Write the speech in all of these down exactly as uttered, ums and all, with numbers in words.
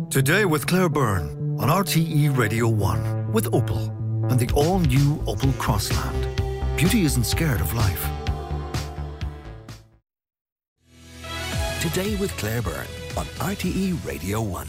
Today with Claire Byrne on R T E Radio one with Opel and the all-new Opel Crossland. Beauty isn't scared of life. Today with Claire Byrne on R T E Radio one.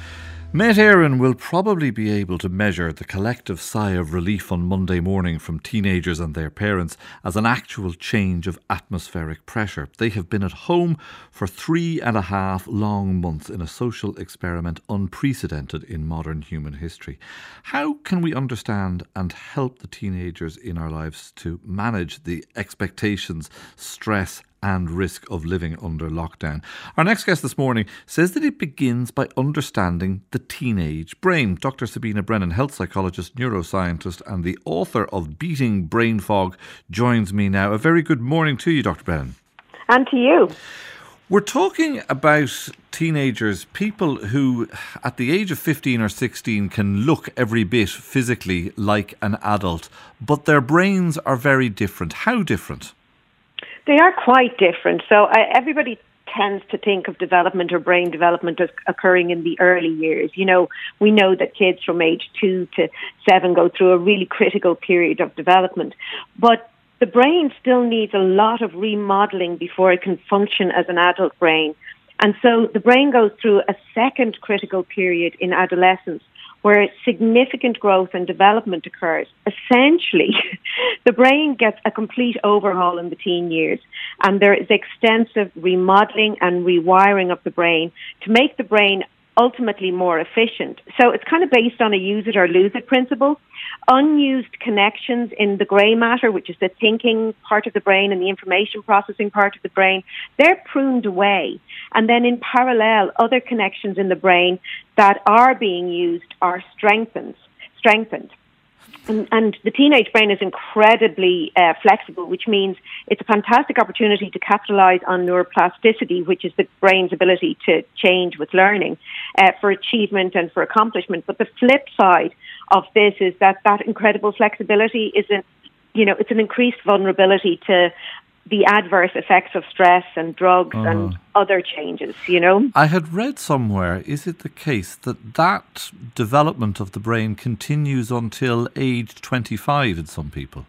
Met Éireann will probably be able to measure the collective sigh of relief on Monday morning from teenagers and their parents as an actual change of atmospheric pressure. They have been at home for three and a half long months in a social experiment unprecedented in modern human history. How can we understand and help the teenagers in our lives to manage the expectations, stress and risk of living under lockdown? Our next guest this morning says that it begins by understanding the teenage brain. Doctor Sabina Brennan, health psychologist, neuroscientist and the author of Beating Brain Fog, joins me now. A very good morning to you, Doctor Brennan. And to you. We're talking about teenagers, people who at the age of fifteen or sixteen can look every bit physically like an adult, but their brains are very different. How different? They are quite different. So uh, everybody tends to think of development or brain development as occurring in the early years. You know, we know that kids from age two to seven go through a really critical period of development. But the brain still needs a lot of remodeling before it can function as an adult brain. And so the brain goes through a second critical period in adolescence where significant growth and development occurs. Essentially, the brain gets a complete overhaul in the teen years, and there is extensive remodeling and rewiring of the brain to make the brain ultimately more efficient. So it's kind of based on a use it or lose it principle. Unused connections in the grey matter, which is the thinking part of the brain and the information processing part of the brain, they're pruned away. And then in parallel, other connections in the brain that are being used are strengthened. strengthened. And, and the teenage brain is incredibly uh, flexible, which means it's a fantastic opportunity to capitalize on neuroplasticity, which is the brain's ability to change with learning uh, for achievement and for accomplishment. But the flip side of this is that that incredible flexibility is, an, you know, it's an increased vulnerability to the adverse effects of stress and drugs uh, and other changes, you know. I had read somewhere, is it the case that that development of the brain continues until age twenty-five in some people?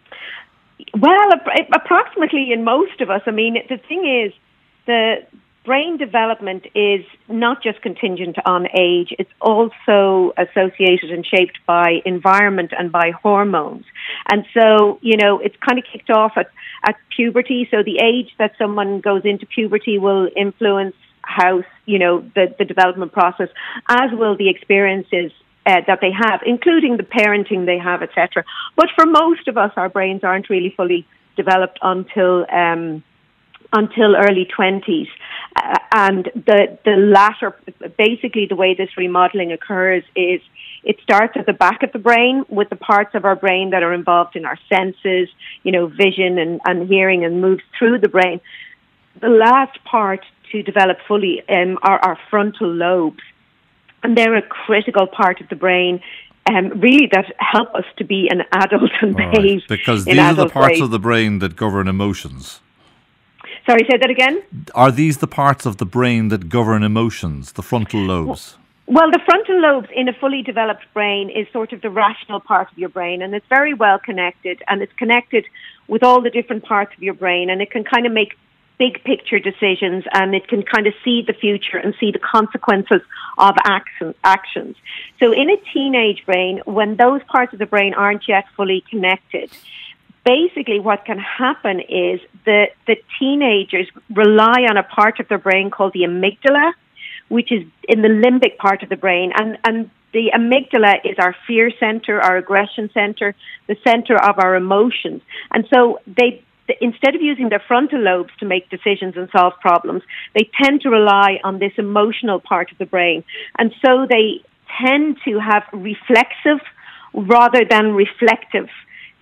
Well, approximately in most of us. I mean, the thing is, the brain development is not just contingent on age, it's also associated and shaped by environment and by hormones. And so, you know, it's kind of kicked off at, at puberty. So the age that someone goes into puberty will influence how, you know, the, the development process, as will the experiences uh, that they have, including the parenting they have, et cetera. But for most of us, our brains aren't really fully developed until um, until early twenties. Uh, and the, the latter, basically the way this remodeling occurs is it starts at the back of the brain with the parts of our brain that are involved in our senses, you know, vision and, and hearing, and moves through the brain. The last part to develop fully um, are our frontal lobes. And they're a critical part of the brain, um, really, that help us to be an adult and behave right. Because these are the parts ways. of the brain that govern emotions. Sorry, say that again? Are these the parts of the brain that govern emotions, the frontal lobes? Well, the frontal lobes in a fully developed brain is sort of the rational part of your brain, and it's very well connected, and it's connected with all the different parts of your brain, and it can kind of make big picture decisions, and it can kind of see the future and see the consequences of action, actions. So in a teenage brain, when those parts of the brain aren't yet fully connected, basically what can happen is that the teenagers rely on a part of their brain called the amygdala, which is in the limbic part of the brain. And, and the amygdala is our fear center, our aggression center, the center of our emotions. And so they, instead of using their frontal lobes to make decisions and solve problems, they tend to rely on this emotional part of the brain. And so they tend to have reflexive rather than reflective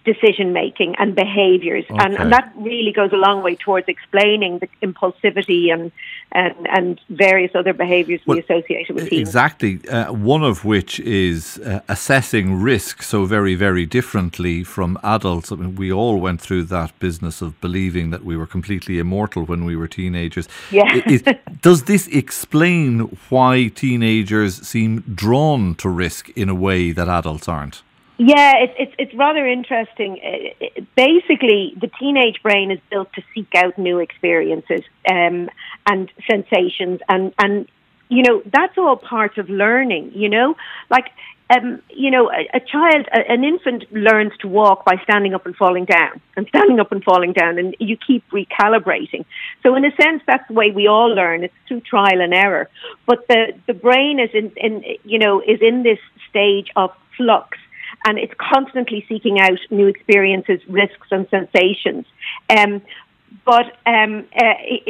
decision making and behaviours, okay. and, and that really goes a long way towards explaining the impulsivity and and, and various other behaviours well, we associate with teens. Exactly, uh, one of which is uh, assessing risk so very, very differently from adults. I mean, we all went through that business of believing that we were completely immortal when we were teenagers. Yeah. Is, does this explain why teenagers seem drawn to risk in a way that adults aren't? Yeah, it's it's it's rather interesting. It, it, basically, the teenage brain is built to seek out new experiences um, and sensations, and and you know that's all part of learning. You know, like um, you know, a, a child, a, an infant learns to walk by standing up and falling down, and standing up and falling down, and you keep recalibrating. So, in a sense, that's the way we all learn. It's through trial and error. But the the brain is in, in you know is in this stage of flux. And it's constantly seeking out new experiences, risks, and sensations. Um, but um, uh,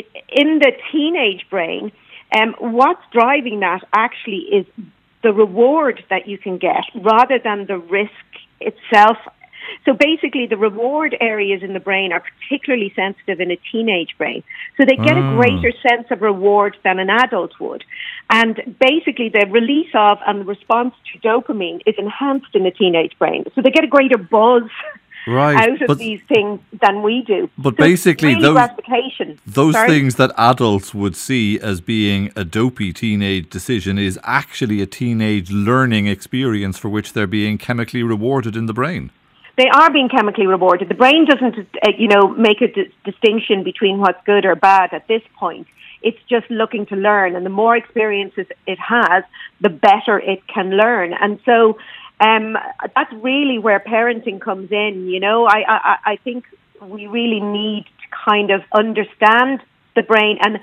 in the teenage brain, um, what's driving that actually is the reward that you can get rather than the risk itself. So basically, the reward areas in the brain are particularly sensitive in a teenage brain. So they get mm. a greater sense of reward than an adult would. And basically, the release of and the response to dopamine is enhanced in the teenage brain. So they get a greater buzz right. out of but, these things than we do. But so basically, really those, gratification. those Sorry? things that adults would see as being a dopey teenage decision is actually a teenage learning experience for which they're being chemically rewarded in the brain. They are being chemically rewarded. The brain doesn't, uh, you know, make a d- distinction between what's good or bad at this point. It's just looking to learn, and the more experiences it has, the better it can learn. And so um, that's really where parenting comes in. You know, I, I, I think we really need to kind of understand the brain and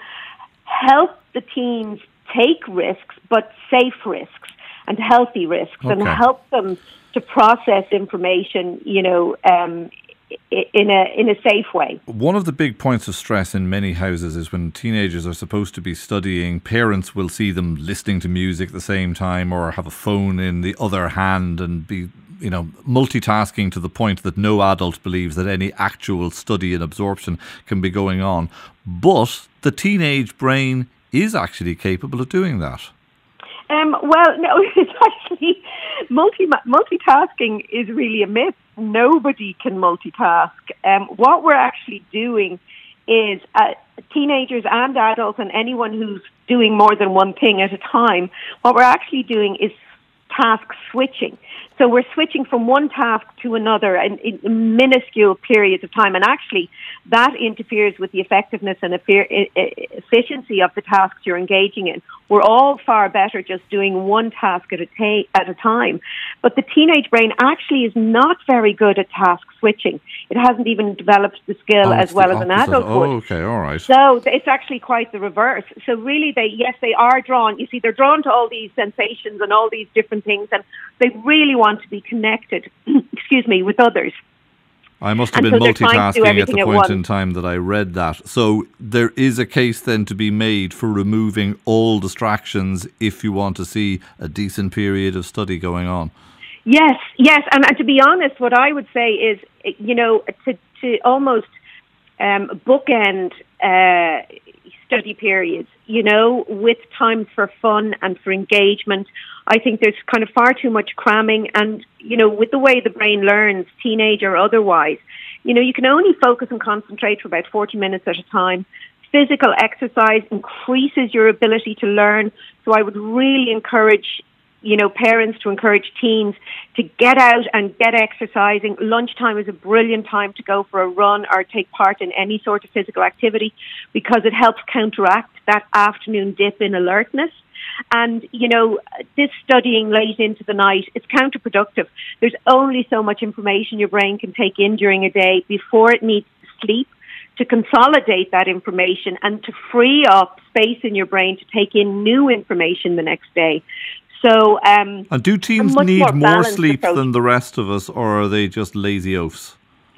help the teens take risks, but safe risks and healthy risks, okay. and help them to process information, you know, um, in a in a safe way. One of the big points of stress in many houses is when teenagers are supposed to be studying, parents will see them listening to music at the same time or have a phone in the other hand and be, you know, multitasking to the point that no adult believes that any actual study and absorption can be going on. But the teenage brain is actually capable of doing that. Um, well, no, it's actually multi multitasking is really a myth. Nobody can multitask. Um, what we're actually doing is uh, teenagers and adults and anyone who's doing more than one thing at a time, what we're actually doing is task switching. So we're switching from one task to another in, in minuscule periods of time, and actually that interferes with the effectiveness and efficiency of the tasks you're engaging in. We're all far better just doing one task at a, ta- at a time. But the teenage brain actually is not very good at task switching. It hasn't even developed the skill oh, as well as an adult oh, would. Okay, all right. So it's actually quite the reverse. So really, they yes, they are drawn. You see, they're drawn to all these sensations and all these different things, and they really want to be connected, excuse me, with others. I must have and been so multitasking at the at point once. in time that I read that. So there is a case then to be made for removing all distractions if you want to see a decent period of study going on. Yes, yes. And, and to be honest, what I would say is, you know, to, to almost um, bookend uh, study periods, you know, with times for fun and for engagement. I think there's kind of far too much cramming, and, you know, with the way the brain learns, teenage or otherwise, you know, you can only focus and concentrate for about forty minutes at a time. Physical exercise increases your ability to learn. So I would really encourage, you know, parents to encourage teens to get out and get exercising. Lunchtime is a brilliant time to go for a run or take part in any sort of physical activity because it helps counteract that afternoon dip in alertness. And, you know, this studying late into the night, it's counterproductive. There's only so much information your brain can take in during a day before it needs to sleep to consolidate that information and to free up space in your brain to take in new information the next day. So, um, and do teens need more, more sleep approach. than the rest of us, or are they just lazy oafs?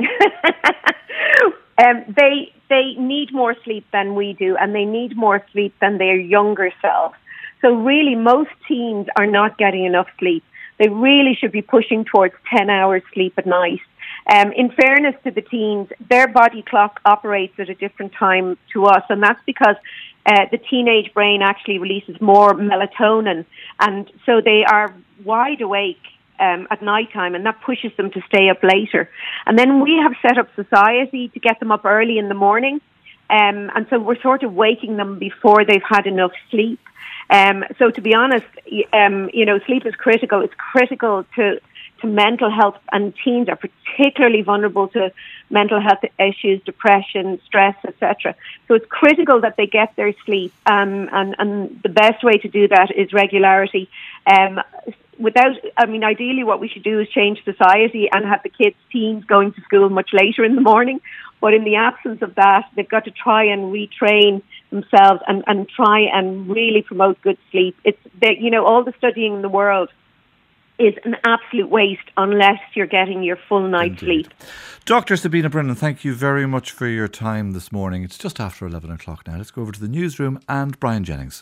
um, they they need more sleep than we do, and they need more sleep than their younger selves. So really, most teens are not getting enough sleep. They really should be pushing towards ten hours sleep at night. Um, in fairness to the teens, their body clock operates at a different time to us, and that's because uh, the teenage brain actually releases more melatonin, and so they are wide awake um, at night time, and that pushes them to stay up later. And then we have set up society to get them up early in the morning, um, and so we're sort of waking them before they've had enough sleep. Um, so to be honest, um, you know, sleep is critical. It's critical to, to mental health, and teens are particularly vulnerable to mental health issues, depression, stress, et cetera. So it's critical that they get their sleep, um, and, and the best way to do that is regularity. Um, without, I mean, ideally what we should do is change society and have the kids, teens, going to school much later in the morning. But in the absence of that, they've got to try and retrain themselves and, and try and really promote good sleep. It's that, you know, all the studying in the world is an absolute waste unless you're getting your full night's Indeed. sleep. Doctor Sabina Brennan, thank you very much for your time this morning. It's just after eleven o'clock now. Let's go over to the newsroom and Brian Jennings.